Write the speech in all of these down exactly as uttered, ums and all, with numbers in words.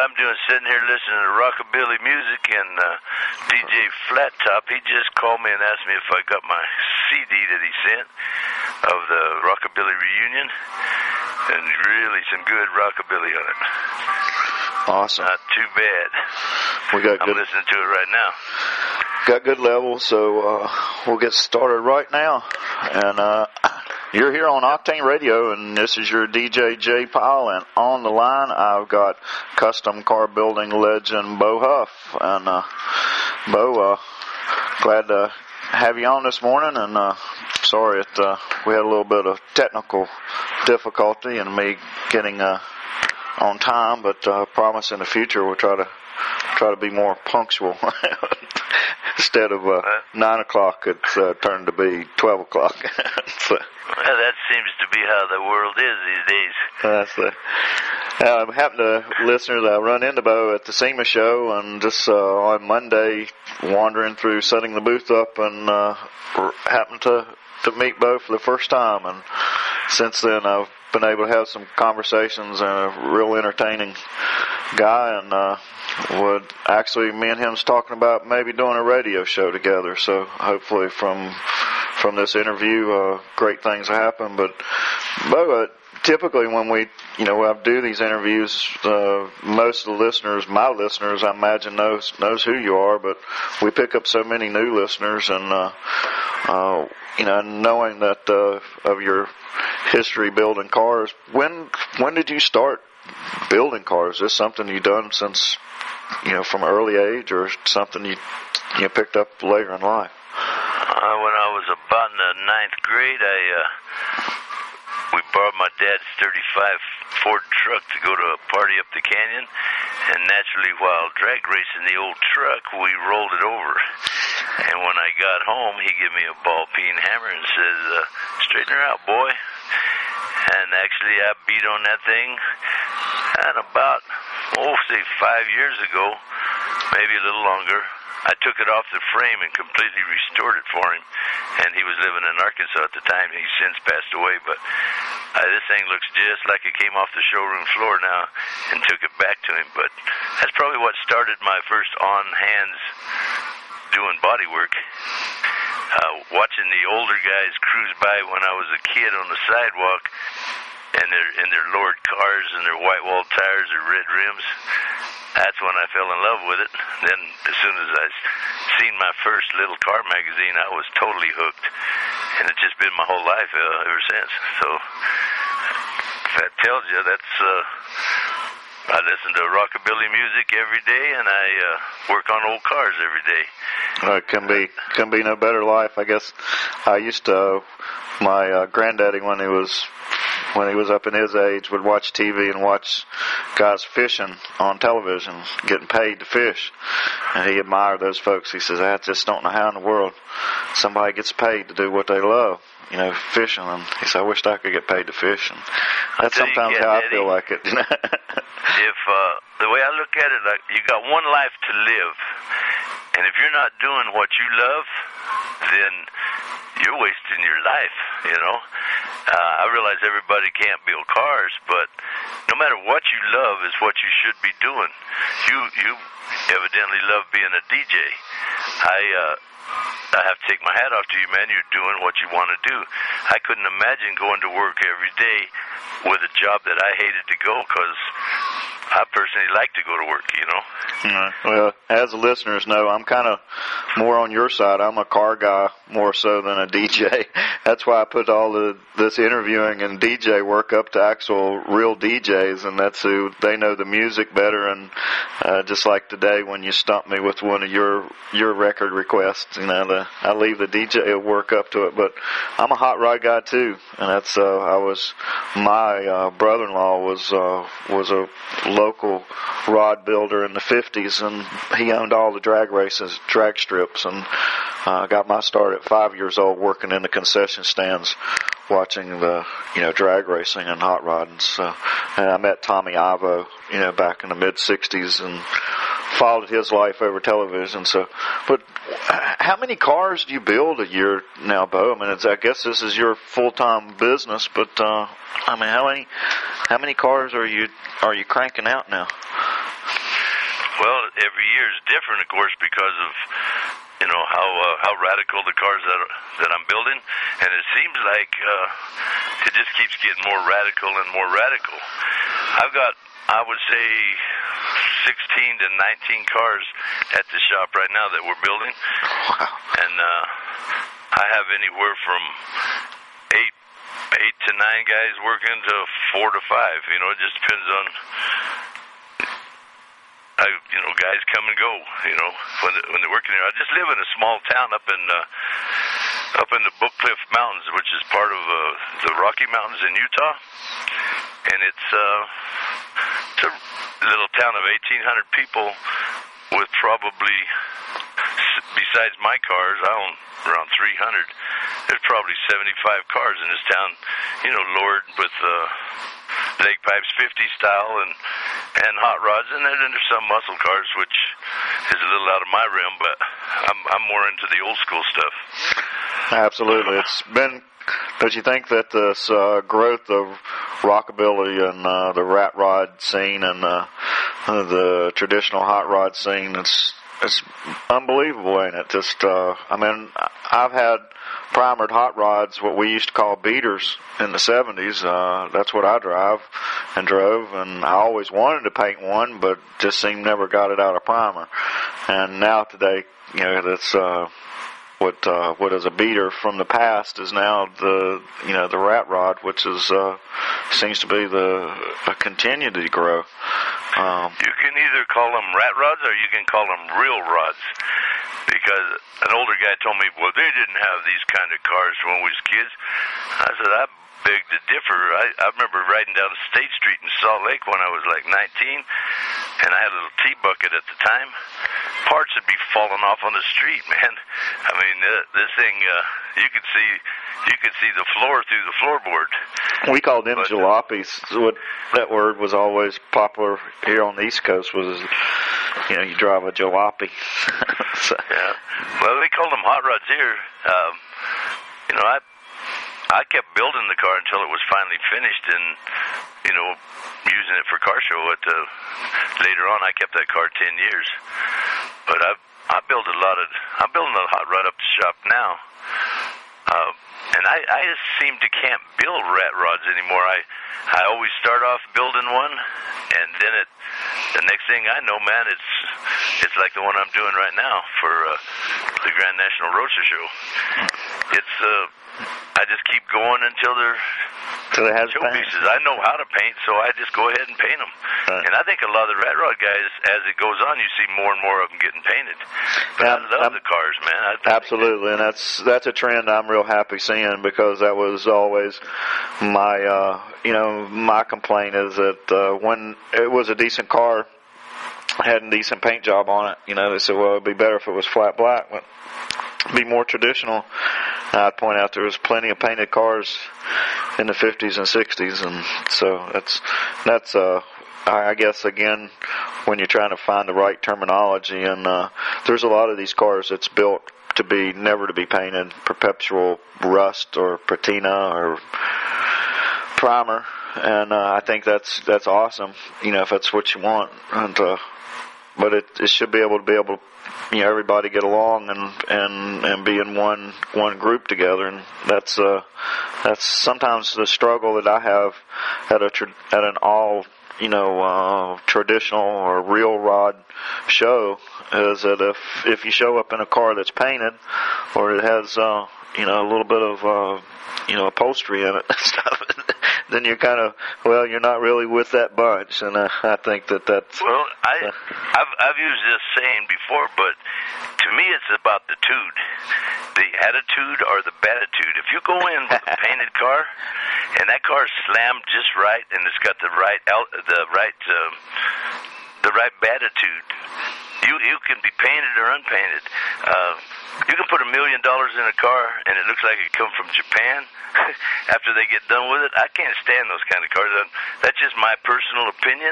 I'm doing sitting here listening to rockabilly music, and uh, D J Flat Top, he just called me and asked me if I got my C D that he sent of the rockabilly reunion, and really some good rockabilly on it. Awesome. Not too bad. We got I'm good, listening to it right now. Got good levels, so uh, we'll get started right now. And uh, you're here on Octane Radio, and this is your D J Jay Powell. And on the line, I've got custom car building legend Bo Huff. And uh, Bo, uh, glad to have you on this morning. And uh, sorry that uh, we had a little bit of technical difficulty in me getting uh, on time, but I uh, promise in the future we'll try to try to be more punctual. Instead of uh, nine o'clock, it's uh, turned to be twelve o'clock. So, well, that seems to be how the world is these days. That's the. Uh, I happen to listeners. I run into Bo at the SEMA show, and just uh, on Monday, wandering through setting the booth up, and uh, happened to to meet Bo for the first time. And since then, I've been able to have some conversations, and a real entertaining guy, and uh, would actually me and him's talking about maybe doing a radio show together. So hopefully from from this interview, uh, great things will happen. But Bo, uh, typically when we you know I do these interviews, uh, most of the listeners, my listeners, I imagine knows knows who you are. But we pick up so many new listeners, and uh, uh, you know, knowing that uh, of your history building cars. When when did you start building cars? Is this something you've done since, you know, from an early age, or something you you picked up later in life? Uh, when I was about in the ninth grade, I uh, we borrowed my dad's thirty-five Ford truck to go to a party up the canyon, and naturally, while drag racing the old truck, we rolled it over. And when I got home, he gave me a ball-peen hammer and says, uh, "Straighten her out, boy." And actually, I beat on that thing, and about, oh, say five years ago, maybe a little longer, I took it off the frame and completely restored it for him. And he was living in Arkansas at the time. He's since passed away, but uh, this thing looks just like it came off the showroom floor now, and took it back to him. But that's probably what started my first on-hands doing body work. Uh, watching the older guys cruise by when I was a kid on the sidewalk, and their in their lowered cars and their white wall tires or red rims, that's when I fell in love with it. Then as soon as I seen my first little car magazine, I was totally hooked, and it's just been my whole life uh, ever since. So if that tells you, that's uh, I listen to rockabilly music every day, and I uh, work on old cars every day. Uh, it can be can be no better life, I guess. I used to, my uh, granddaddy, when he was when he was up in his age, would watch T V and watch guys fishing on television, getting paid to fish, and he admired those folks. He says, "I just don't know how in the world somebody gets paid to do what they love, you know, fishing." And he said, "I wish I could get paid to fish." And that's sometimes get, how Eddie, I feel like it. If uh, the way I look at it, like you got one life to live. And if you're not doing what you love, then you're wasting your life, you know. Uh, I realize everybody can't build cars, but no matter what you love is what you should be doing. You you evidently love being a D J. I uh, I have to take my hat off to you, man. You're doing what you want to do. I couldn't imagine going to work every day with a job that I hated to go, because I personally like to go to work, you know. Mm-hmm. Well, as the listeners know, I'm kind of more on your side. I'm a car guy more so than a D J. That's why I put all the this interviewing and D J work up to actual real D Js, and that's who they know the music better. And uh, just like today, when you stumped me with one of your your record requests, you know, the, I leave the D J work up to it. But I'm a hot rod guy too, and that's uh, I was my uh, brother-in-law was uh, was a local rod builder in the fifties, and he owned all the drag races, drag strips, and I uh, got my start at five years old working in the concession stands, watching the you know drag racing and hot rodding. So, and I met Tommy Ivo, you know, back in the mid sixties, and followed his life over television. So, but how many cars do you build a year now, Bo? I mean, it's, I guess this is your full-time business, but uh, I mean, how many how many cars are you are you cranking out now? every year is different, of course, because of, you know, how uh, how radical the cars that that I'm building, and it seems like uh, it just keeps getting more radical and more radical. I've got, I would say, sixteen to nineteen cars at the shop right now that we're building, and uh, I have anywhere from eight eight to nine guys working to four to five. You know, it just depends on. I, you know, guys come and go, you know, when, they, when they're working here. I just live in a small town up in uh, up in the Book Cliff Mountains, which is part of uh, the Rocky Mountains in Utah. And it's, uh, it's a little town of eighteen hundred people with probably, besides my cars, I own around three hundred. There's probably seventy-five cars in this town, you know, lowered with uh, leg pipes fifty style and and hot rods, and then there's some muscle cars, which is a little out of my realm, but I'm I'm more into the old school stuff. Absolutely, it's been. Don't you think that this uh, growth of rockabilly and uh, the rat rod scene and uh, the traditional hot rod scene, it's it's unbelievable, ain't it? Just, uh, I mean, I've had primered hot rods, what we used to call beaters in the seventies. Uh, that's what I drive and drove, and I always wanted to paint one, but just seemed never got it out of primer. And now today, you know, that's uh, what uh, what is a beater from the past is now the you know the rat rod, which is uh, seems to be the uh, continue to grow. Um, you can either call them rat rods or you can call them real rods. Because an older guy told me, well, they didn't have these kind of cars when we was kids. I said, I beg to differ. I, I remember riding down State Street in Salt Lake when I was like nineteen, and I had a little T-bucket at the time. Parts would be falling off on the street, man. I mean, uh, this thing, uh, you could see you could see the floor through the floorboard. We called them but, jalopies. What that word was always popular here on the East Coast was, you know, you drive a jalopy. So. Yeah. Well, we called them hot rods here. Um, you know, I I kept building the car until it was finally finished, and you know, using it for car show. At uh, later on, I kept that car ten years. But I I build a lot of I'm building a hot rod up the shop now. Uh, and I, I just seem to can't build rat rods anymore. I I always start off building one, and then it the next thing I know, man, it's it's like the one I'm doing right now for uh, the Grand National Roadster Show. It's uh, I just keep going until they're so they have showpieces. I know how to paint, so I just go ahead and paint them. Right. And I think a lot of the rat rod guys, as it goes on, you see more and more of them getting painted. But yeah, I love I'm, the cars, man. I absolutely, and that's that's a trend I'm real happy seeing, because that was always my uh, you know my complaint is that uh, when it was a decent car, had a decent paint job on it, you know, they said, well, it'd be better if it was flat black, but it'd be more traditional. I'd point out there was plenty of painted cars in the fifties and sixties, and so that's that's uh I guess again when you're trying to find the right terminology, and uh, there's a lot of these cars that's built to be never to be painted, perpetual rust or patina or primer, and uh, I think that's that's awesome. You know, if that's what you want, and uh, but it it should be able to be able to. You know, everybody get along and and and be in one one group together, and that's uh that's sometimes the struggle that I have at a tra- at an all you know uh, traditional or real rod show is that if if you show up in a car that's painted or it has uh you know a little bit of uh you know upholstery in it and stuff, then you're kind of, well, you're not really with that bunch, and uh, I think that that's... Well, I, uh, I've, I've used this saying before, but to me it's about the tude, the attitude or the batitude. If you go in with a painted car, and that car's slammed just right, and it's got the right, the right, uh, the right batitude, you you can be painted or unpainted. Uh, you can put a million dollars in a car, and it looks like it come from Japan. After they get done with it, I can't stand those kind of cars. That's just my personal opinion.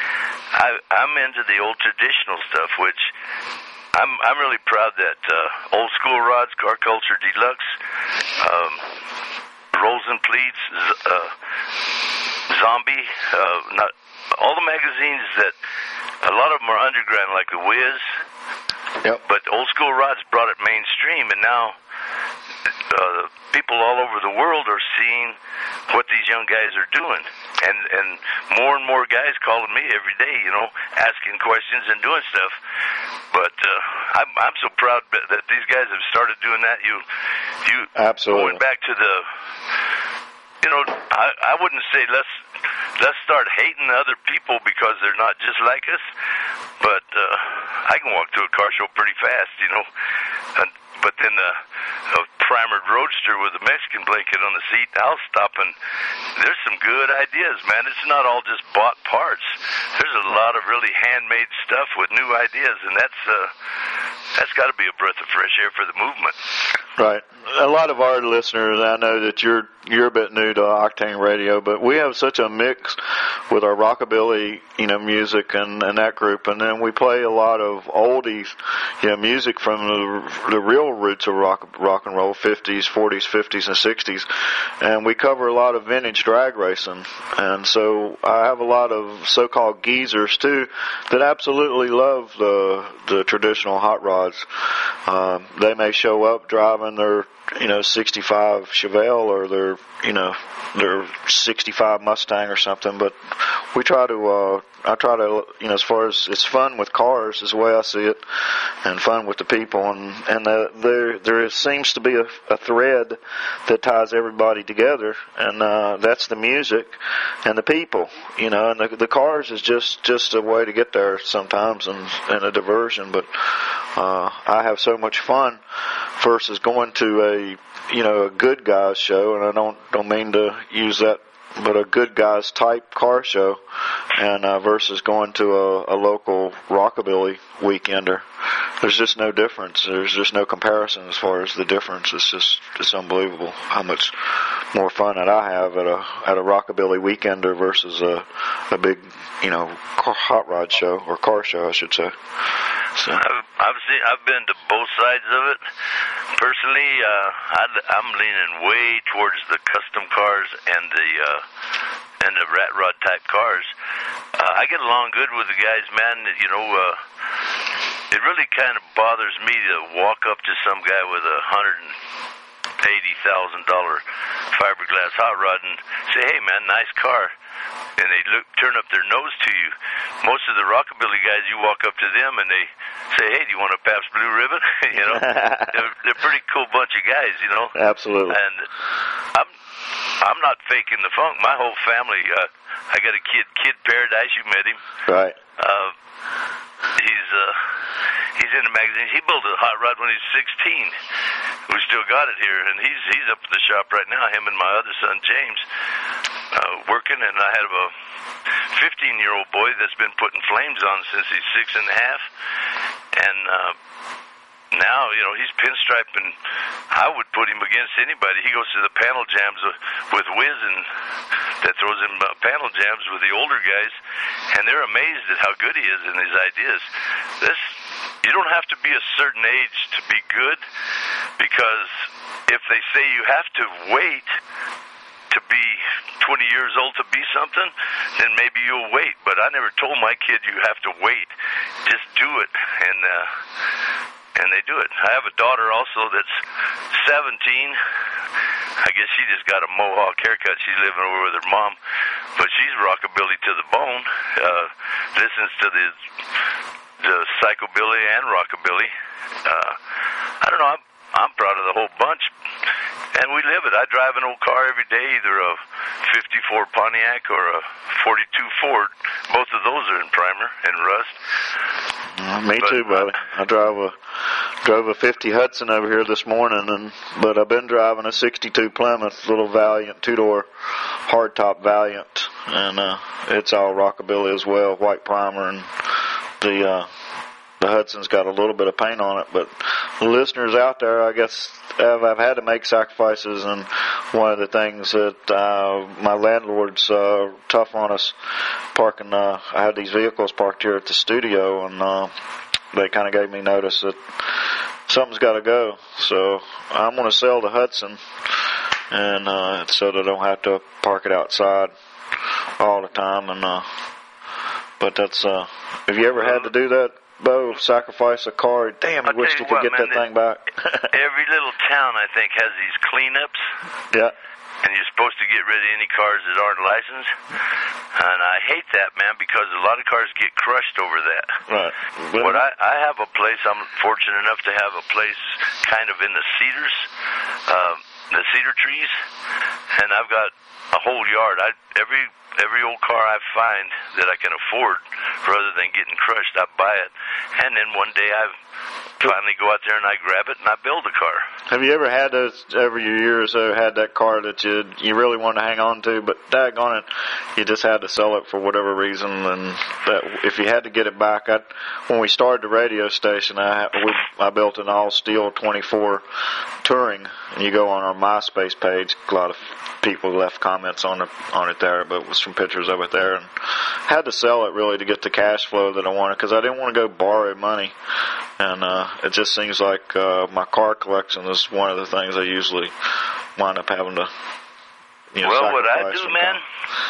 I, I'm into the old traditional stuff, which I'm I'm really proud that uh, Old School Rods, Car Culture Deluxe, um, Rolls and Pleats, uh, Zombie, uh, not all the magazines that a lot of them are underground, like the Wiz. Yep. But old school rods brought it mainstream, and now uh, people all over the world are seeing what these young guys are doing. And and more and more guys calling me every day, you know, asking questions and doing stuff. But uh, I'm I'm so proud that these guys have started doing that. You you absolutely going back to the, you know, I I wouldn't say let's let's start hating other people because they're not just like us. But uh, I can walk to a car show pretty fast, you know. And, but then uh, a primered roadster with a Mexican blanket on the seat, I'll stop, and there's some good ideas, man. It's not all just bought parts. There's a lot of really handmade stuff with new ideas, and that's uh, that's got to be a breath of fresh air for the movement. Right. A lot of our listeners, I know that you're you're a bit new to Octane Radio, but we have such a mix with our rockabilly, you know, music and, and that group, and then we play a lot of oldies, you know, music from the, the real roots of rock rock and roll, fifties, forties, fifties, and sixties, and we cover a lot of vintage drag racing, and so I have a lot of so-called geezers too that absolutely love the the traditional hot rods. Um, they may show up driving their, you know, sixty-five Chevelle or their, you know, their sixty-five Mustang or something, but we try to, uh, I try to, you know, as far as it's fun with cars is the way I see it, and fun with the people, and, and uh, there, there seems to be a, a thread that ties everybody together, and, uh, that's the music and the people, you know, and the, the cars is just, just a way to get there sometimes, and, and a diversion, but, uh, I have so much fun versus going to a, you know, a good guys show, and I don't, don't mean to use that, but a good guys type car show, and uh, versus going to a, a local rockabilly weekender. There's just no difference. There's just no comparison as far as the difference. It's just it's unbelievable how much more fun that I have at a at a rockabilly weekender versus a a big, you know, car, hot rod show or car show, I should say. So I've I've seen I've been to both sides of it. Personally, uh, I'd, I'm leaning way towards the custom cars and the uh, and the rat rod type cars. Uh, I get along good with the guys, man. You know, uh, it really kind of bothers me to walk up to some guy with a hundred and eighty thousand dollar fiberglass hot rod and say, "Hey, man, nice car." And they look, turn up their nose to you. Most of the rockabilly guys, you walk up to them and they say, "Hey, do you want a Pabst Blue Ribbon?" You know, they're, they're a pretty cool bunch of guys, you know. Absolutely. And I'm, I'm not faking the funk. My whole family. Uh, I got a kid, Kid Paradise. You met him, right? Uh, he's uh, he's in the magazines. He built a hot rod when he was sixteen. We still got it here, and he's he's up at the shop right now. Him and my other son James. Uh, working, and I have a fifteen-year-old boy that's been putting flames on since he's six and a half, and uh, now, you know, he's pinstriping. I would put him against anybody. He goes to the panel jams with, with Wiz, and that throws him uh, panel jams with the older guys, and they're amazed at how good he is in his ideas. This, you don't have to be a certain age to be good, because if they say you have to wait to be twenty years old to be something, then maybe you'll wait. But I never told my kid you have to wait. Just do it, and uh, and they do it. I have a daughter also that's seventeen. I guess she just got a mohawk haircut. She's living over with her mom, but she's rockabilly to the bone. Uh, listens to the the psychobilly and rockabilly. Uh, I don't know. I'm, I'm proud of the whole bunch. And we live it. I drive an old car every day, either a fifty-four Pontiac or a forty-two Ford. Both of those are in primer and rust. Uh, me but, too, buddy. I drive a drove a fifty Hudson over here this morning, and but I've been driving a sixty-two Plymouth, little Valiant, two-door, hardtop Valiant, and uh, it's all rockabilly as well, white primer, and the uh, the Hudson's got a little bit of paint on it. But the listeners out there, I guess, I've, I've had to make sacrifices, and one of the things that uh, my landlord's uh, tough on us parking. Uh, I had these vehicles parked here at the studio, and uh, they kind of gave me notice that something's got to go. So I'm going to sell the Hudson, and uh, so that I don't have to park it outside all the time. And uh, But that's, uh, have you ever had to do that, Bo? Sacrifice a car? Damn, I wish you could what, get man, that thing back. Every little town, I think, has these cleanups. Yeah. And you're supposed to get rid of any cars that aren't licensed. And I hate that, man, because a lot of cars get crushed over that. Right. But what I, I have a place, I'm fortunate enough to have a place kind of in the cedars, uh, the cedar trees, and I've got a whole yard. I every every old car I find that I can afford, rather than getting crushed, I buy it. And then one day I finally go out there and I grab it and I build a car. Have you ever had those, every year or so, had that car that you you really wanted to hang on to, but daggone it, you just had to sell it for whatever reason, and that if you had to get it back, I, when we started the radio station, I we, I built an all-steel twenty-four Touring, and you go on our MySpace page, a lot of people left comments on it, on it there, but it was some pictures of it there, and had to sell it really to get the cash flow that I wanted, because I didn't want to go borrow money. And uh, it just seems like uh, my car collection is one of the things I usually wind up having to, you know, well, what I do, sometime. man,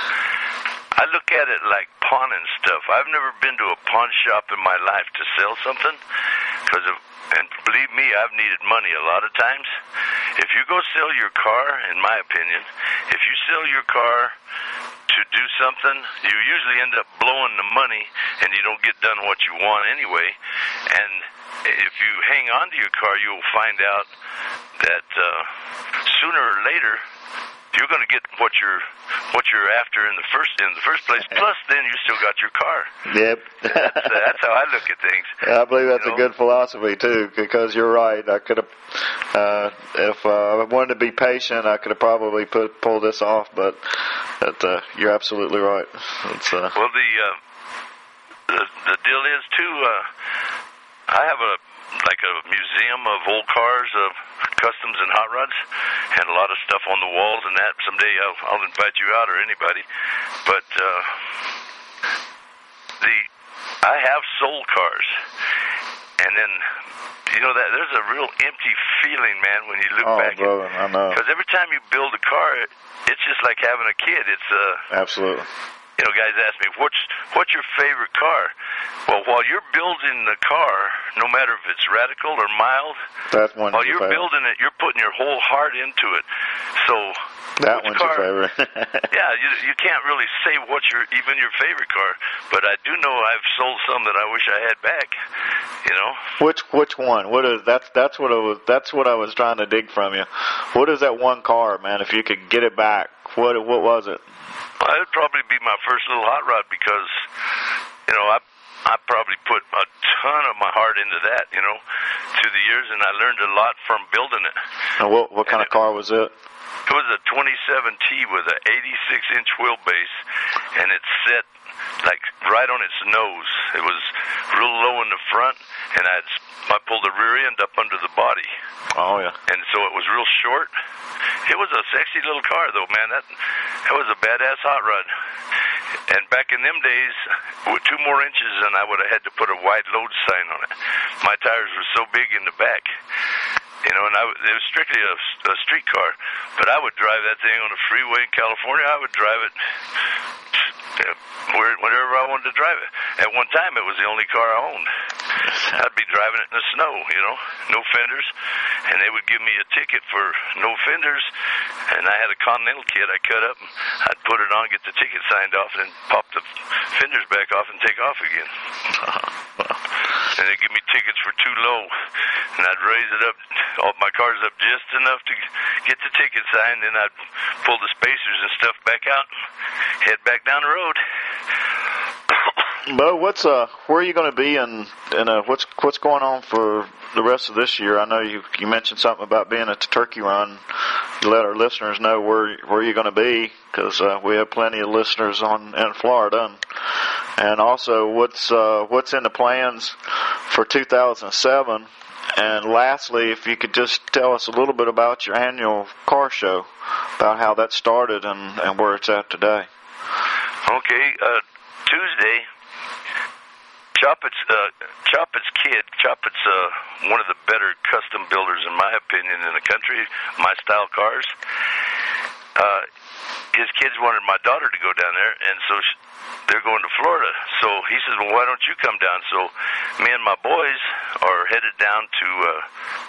I look at it like pawning stuff. I've never been to a pawn shop in my life to sell something, because of, and believe me, I've needed money a lot of times. If you go sell your car, in my opinion, if you sell your car to do something, you usually end up blowing the money, and you don't get done what you want anyway. And if you hang on to your car, you'll find out that uh, sooner or later you're going to get what you're what you're after in the first in the first place. Plus, then you still got your car. Yep, that's, uh, that's how I look at things. I believe that's you know? a good philosophy too, because you're right. I could have, uh, if uh, I wanted to be patient, I could have probably put pulled this off. But that, uh, you're absolutely right. It's, uh, well, the, uh, the the deal is too. Uh, I have a like a museum of old cars, of customs and hot rods, and a lot of stuff on the walls and that. Someday I'll, I'll invite you out, or anybody. But uh, the I have sold cars, and then you know that there's a real empty feeling, man, when you look oh, back. Oh, brother, I know. Because every time you build a car, it's just like having a kid. It's uh, absolutely. You know, guys ask me, what's what's your favorite car? Well, while you're building the car, no matter if it's radical or mild, that one's while your you're favorite. building it, you're putting your whole heart into it. So that one's car, your favorite. yeah, you you can't really say what's your even your favorite car, but I do know I've sold some that I wish I had back. You know, which which one? What is that's that's what I was that's what I was trying to dig from you. What is that one car, man? If you could get it back, what what was it? Well, it would probably be my first little hot rod, because, you know, I I probably put a ton of my heart into that, you know, through the years, and I learned a lot from building it. And what what kind and of it, car was it? It was a twenty-seven T with an eighty-six inch wheelbase, and it's set like right on its nose. It was real low in the front, and I I pulled the rear end up under the body. Oh yeah. And so it was real short. It was a sexy little car, though, man. That that was a badass hot rod. And back in them days, with two more inches, and I would have had to put a wide load sign on it. My tires were so big in the back, you know, and I, it was strictly a, a street car. But I would drive that thing on the freeway in California. I would drive it where, wherever I wanted to drive it. At one time, it was the only car I owned. I'd be driving it in the snow, you know, no fenders, and they would give me a ticket for no fenders, and I had a Continental kit I cut up, I'd put it on, get the ticket signed off, and then pop the fenders back off and take off again. And they'd give me tickets for too low, and I'd raise it up, all my cars up just enough to get the ticket signed, then I'd pull the spacers and stuff back out, head back down the road. Bo, what's uh, where are you going to be, and and uh, what's what's going on for the rest of this year? I know you you mentioned something about being at the Turkey Run. You let our listeners know where where you're going to be, because uh, we have plenty of listeners on in Florida, and, and also what's uh, what's in the plans for two thousand seven. And lastly, if you could just tell us a little bit about your annual car show, about how that started and, and where it's at today. Okay, uh, Tuesday. Choppet's, uh, Choppet's kid, Choppet's uh, one of the better custom builders, in my opinion, in the country, my style cars. Uh, his kids wanted my daughter to go down there, and so she, they're going to Florida. So he says, well, why don't you come down? So me and my boys are headed down to, uh,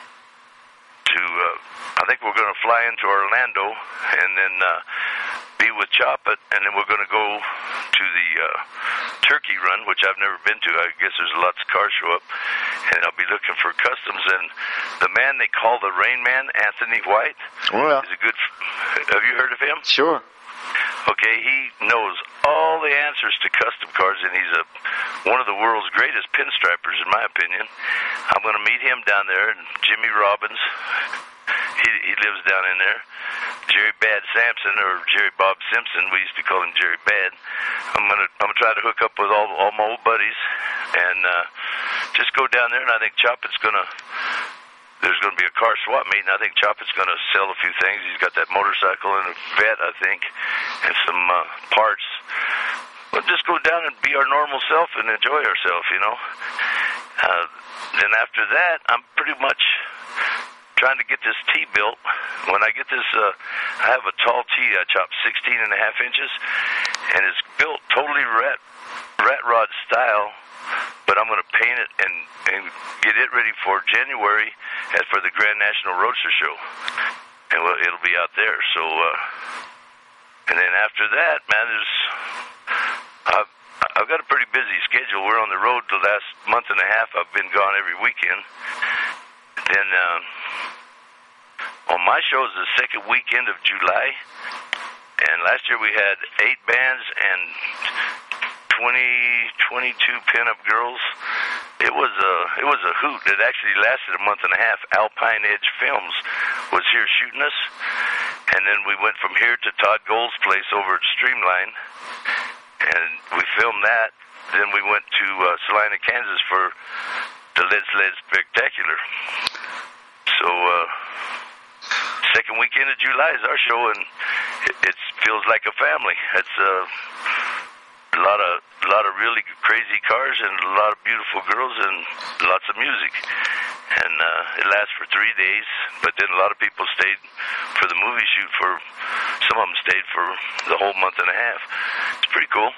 to uh, I think we're going to fly into Orlando and then uh, be with Choppet, and then we're going to go to the uh, Turkey Run, which I've never been to. I guess there's lots of cars show up, and I'll be looking for customs. And the man they call the Rain Man, Anthony White, well, is a good. Have you heard of him? Sure. Okay, he knows all the answers to custom cars, and he's a one of the world's greatest pinstripers, in my opinion. I'm going to meet him down there, and Jimmy Robbins, he he lives down in there. Jerry Bad Sampson, or Jerry Bob Simpson, we used to call him Jerry Bad. I'm gonna I'm gonna try to hook up with all all my old buddies, and uh, just go down there. And I think Choppet's gonna. There's going to be a car swap meet, and I think Choppet's going to sell a few things. He's got that motorcycle and a vet, I think, and some uh, parts. We'll just go down and be our normal self and enjoy ourselves, you know. Uh, then after that, I'm pretty much trying to get this T built. When I get this, uh, I have a tall T I chopped sixteen and a half inches, and it's built totally rat, rat rod style. But I'm going to paint it and, and get it ready for January and for the Grand National Roadster Show. And well, it'll be out there. So, uh, and then after that, man, there's, I've, I've got a pretty busy schedule. We're on the road the last month and a half. I've been gone every weekend. Then uh, on my show is the second weekend of July. And last year we had eight bands and twenty, twenty-two pinup girls. It was a it was a hoot. It actually lasted a month and a half. Alpine Edge Films was here shooting us, and then we went from here to Todd Gold's place over at Streamline, and we filmed that. Then we went to uh, Salina, Kansas for the Lead Sled Spectacular. So uh, second weekend of July is our show, and it, it feels like a family. It's uh, a lot of a lot of really crazy cars and a lot of beautiful girls and lots of music. And uh, it lasts for three days, but then a lot of people stayed for the movie shoot for, some of them stayed for the whole month and a half. It's pretty cool.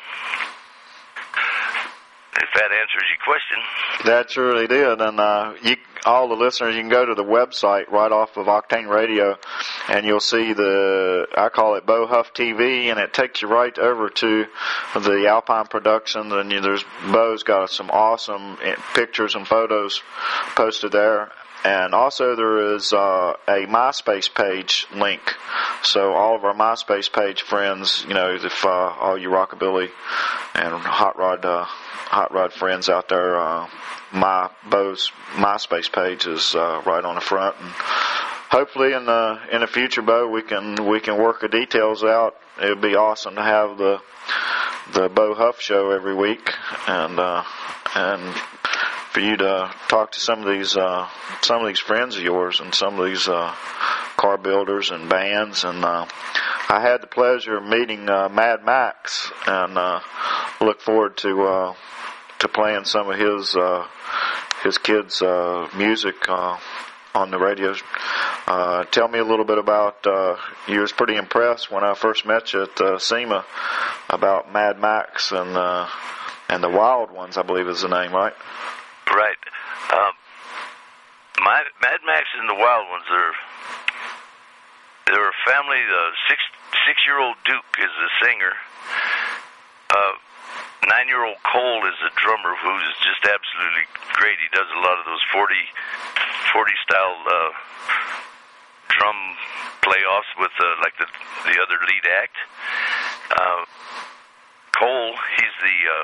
If that answers your question. That surely did. And uh, you, all the listeners, you can go to the website right off of Octane Radio, and you'll see the, I call it Bo Huff T V, and it takes you right over to the Alpine Productions, and you, there's Bo's got some awesome pictures and photos posted there. And also there is uh, a MySpace page link. So all of our MySpace page friends, you know, if uh, all you rockabilly and hot rod uh, hot rod friends out there, uh, my Bo's MySpace page is uh, right on the front. And hopefully in the in the future, Bo, we can we can work the details out. It would be awesome to have the the Bo Huff show every week, and uh, and. for you to talk to some of these uh, some of these friends of yours and some of these uh, car builders and bands. And uh, I had the pleasure of meeting uh, Mad Max, and uh, look forward to uh, to playing some of his uh, his kids' uh, music uh, on the radio. Uh, tell me a little bit about. Uh, you was pretty impressed when I first met you at uh, SEMA about Mad Max and uh, and the Wild Ones, I believe is the name, right? Right. Um, my Mad Max and the Wild Ones are they're a family. The six six year old Duke is the singer. Uh, nine year old Cole is the drummer, who's just absolutely great. He does a lot of those forty, forty style uh, drum playoffs with uh, like the the other lead act. Uh, Cole, he's the uh,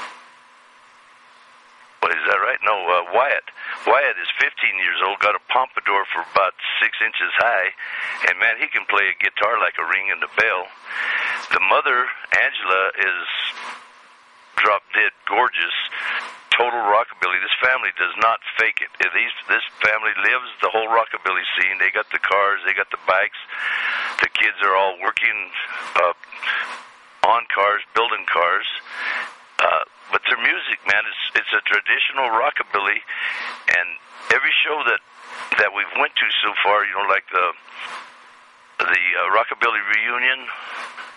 Is that right? No, uh, Wyatt. Wyatt is fifteen years old, got a pompadour for about six inches high, and man, he can play a guitar like a ring in the bell. The mother, Angela, is drop dead gorgeous, total rockabilly. This family does not fake it. These, this family lives the whole rockabilly scene. They got the cars, they got the bikes. The kids are all working uh, on cars, building cars. Uh, but their music, man, it's it's a traditional rockabilly, and every show that that we've went to so far, you know, like the the uh, rockabilly reunion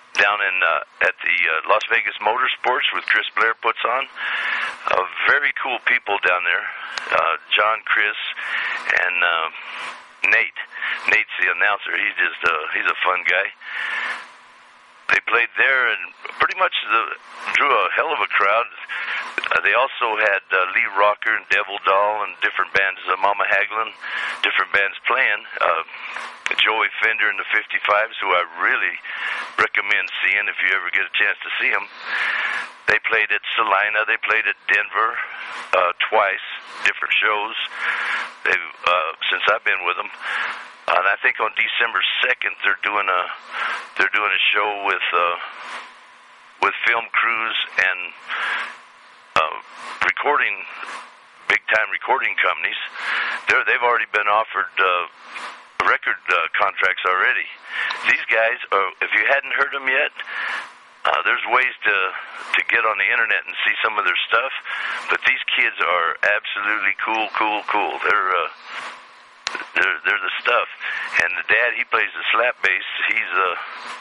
down in uh, at the uh, Las Vegas Motorsports with Chris Blair puts on. Uh, very cool people down there. Uh, John, Chris, and uh, Nate. Nate's the announcer. He's just uh, he's a fun guy. They played there and pretty much the, drew a hell of a crowd. Uh, they also had uh, Lee Rocker and Devil Doll and different bands, uh, Mama Haglin, different bands playing. Uh, Joey Fender and the fifty-fives, who I really recommend seeing if you ever get a chance to see them. They played at Salina. They played at Denver uh, twice, different shows. They've uh, since I've been with them. And I think on December second they're doing a they're doing a show with uh, with film crews and uh, recording big time recording companies. They're, they've already been offered uh, record uh, contracts already. These guys, are, if you hadn't heard them yet, uh, there's ways to to get on the internet and see some of their stuff. But these kids are absolutely cool, cool, cool. They're uh, They're, they're the stuff. And the dad, he plays the slap bass. He's a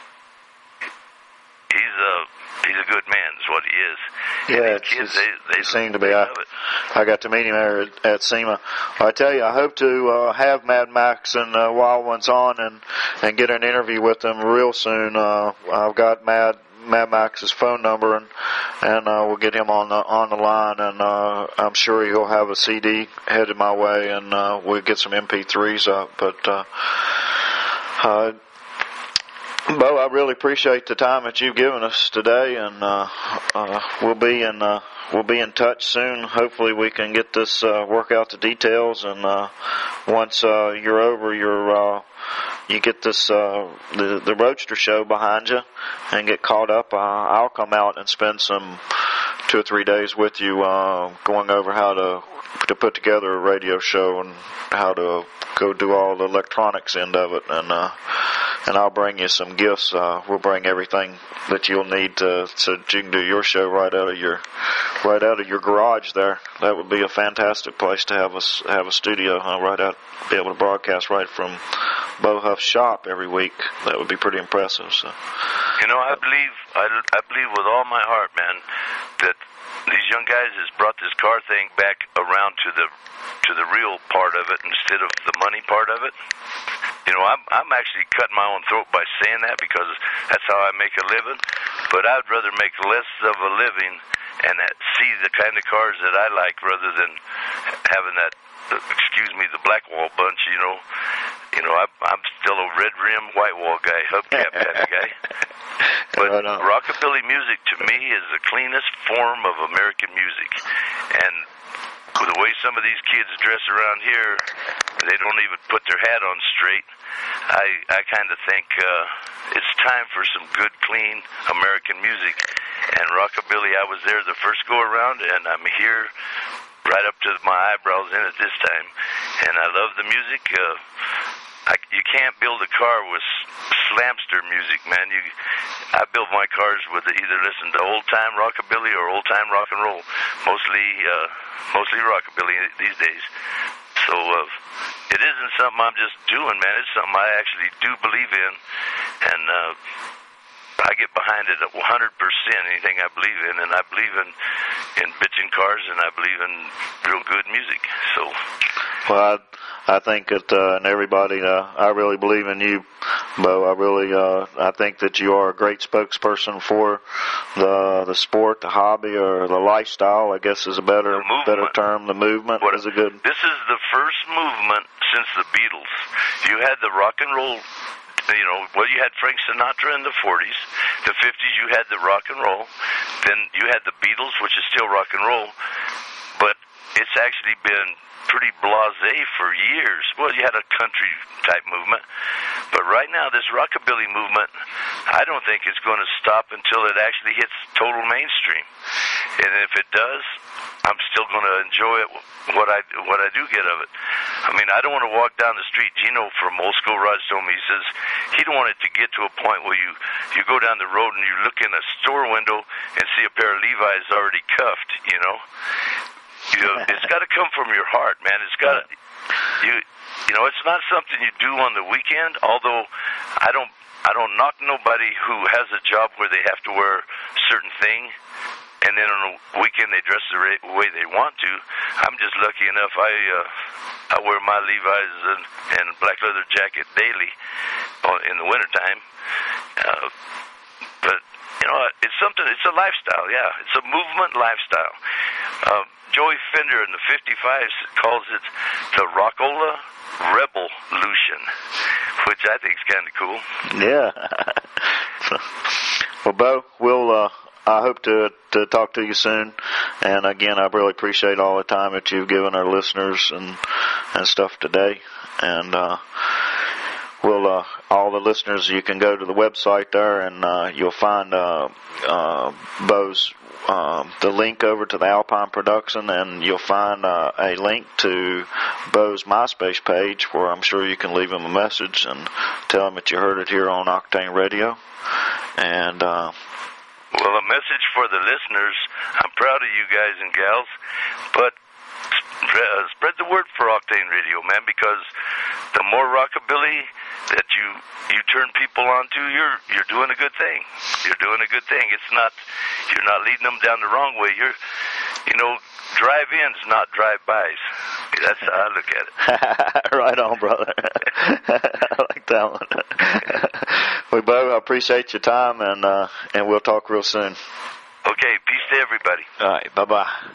he's a he's a good man. Is what he is. Yeah, and kids, they they seem to be. I, I got to meet him there at, at SEMA. I tell you, I hope to uh, have Mad Max and uh, Wild Ones on and and get an interview with them real soon. Uh, I've got Mad. Mad Max's phone number, and and uh, we'll get him on the on the line, and uh, I'm sure he'll have a C D headed my way, and uh, we'll get some M P threes up. But uh, uh, Bo, I really appreciate the time that you've given us today, and uh, uh, we'll be in uh, we'll be in touch soon. Hopefully, we can get this uh, work out the details, and uh, once uh, you're over your. Uh, You get this uh, the the Roadster show behind you, and get caught up. Uh, I'll come out and spend some two or three days with you, uh, going over how to to put together a radio show and how to go do all the electronics end of it. And uh, and I'll bring you some gifts. Uh, we'll bring everything that you'll need to so that you can do your show right out of your right out of your garage there. That would be a fantastic place to have us have a studio, huh? Right out, be able to broadcast right from Bo Huff's shop every week. That would be pretty impressive. So, you know, I believe I, I believe with all my heart, man, that these young guys has brought this car thing back around to the to the real part of it instead of the money part of it. You know, I'm I'm actually cutting my own throat by saying that because that's how I make a living. But I'd rather make less of a living and that, see the kind of cars that I like rather than having that. Excuse me, the black wall bunch. You know, you know, I'm, I'm still a red rim, white wall guy, hubcap kind of guy. But right rockabilly music to me is the cleanest form of American music, and the way some of these kids dress around here, they don't even put their hat on straight. I I kind of think uh, it's time for some good, clean American music. And rockabilly, I was there the first go around, and I'm here. Right up to my eyebrows in it this time, and I love the music. Uh, I, you can't build a car with slamster music, man. You, I build my cars with either listen to old time rockabilly or old time rock and roll. Mostly, uh, mostly rockabilly these days. So uh, it isn't something I'm just doing, man. It's something I actually do believe in, and. Uh, I get behind it at one hundred percent, anything I believe in, and I believe in, in bitching cars, and I believe in real good music. So, well, I, I think that, uh, and everybody, uh, I really believe in you, Bo. I really, uh, I think that you are a great spokesperson for the the sport, the hobby, or the lifestyle, I guess is a better better term. The movement what, is a good. This is the first movement since the Beatles. You had the rock and roll. You know, well, you had Frank Sinatra in the forties. The fifties, you had the rock and roll. Then you had the Beatles, which is still rock and roll. But it's actually been pretty blasé for years. Well, you had a country-type movement. But right now, this rockabilly movement, I don't think it's going to stop until it actually hits total mainstream. And if it does, I'm still going to enjoy it, what I what I do get of it. I mean, I don't want to walk down the street. Gino from Old School Rod told me, he says he don't want it to get to a point where you, you go down the road and you look in a store window and see a pair of Levi's already cuffed, you know. You know, it's got to come from your heart, man. It's got to, you, you know, it's not something you do on the weekend, although I don't I don't knock nobody who has a job where they have to wear a certain thing, and then on a weekend they dress the way they want to. I'm just lucky enough. I uh, I wear my Levi's and, and black leather jacket daily in the wintertime. Uh, but you know, it's something. It's a lifestyle. Yeah, it's a movement lifestyle. Uh, Joey Fender in the fifty-fives calls it the Rockola Revolution, which I think is kind of cool. Yeah. Well, Bo, we'll. Uh, I hope to to talk to you soon. And again, I really appreciate all the time that you've given our listeners and and stuff today. And uh, we'll uh, all the listeners, you can go to the website there, and uh, you'll find uh, uh, Bo's. Um, the link over to the Alpine Production, and you'll find uh, a link to Bo's MySpace page where I'm sure you can leave him a message and tell him that you heard it here on Octane Radio. And uh, well, a message for the listeners. I'm proud of you guys and gals, but uh, spread the word for Octane Radio, man, because the more rockabilly that you you turn people onto, you're you're doing a good thing. You're doing a good thing. It's not you're not leading them down the wrong way. You're you know, drive-ins, not drive-bys. That's how I look at it. Right on, brother. I like that one. Well, Bo, I appreciate your time, and uh, and we'll talk real soon. Okay, peace to everybody. All right, bye-bye.